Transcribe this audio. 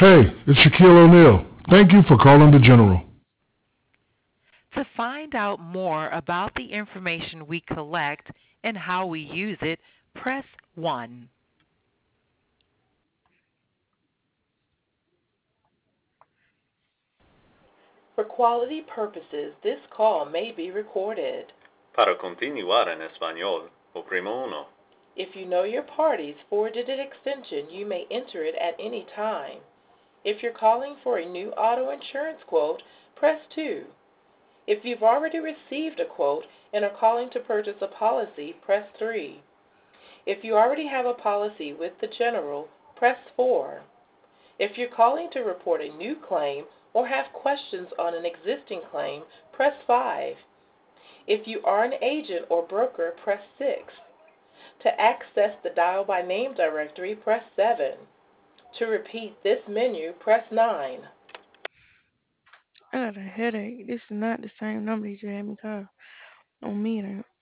Hey, it's Shaquille O'Neal. Thank you for calling the General. To find out more about the information we collect and how we use it, press 1. For quality purposes, this call may be recorded. Para continuar en español, oprima uno. If you know your party's four-digit extension, you may enter it at any time. If you're calling for a new auto insurance quote, press 2. If you've already received a quote and are calling to purchase a policy, press 3. If you already have a policy with the General, press 4. If you're calling to report a new claim or have questions on an existing claim, press 5. If you are an agent or broker, press 6. To access the Dial by Name directory, press 7. To repeat this menu, press 9. I got a headache. This is not the same number you just had me call on me.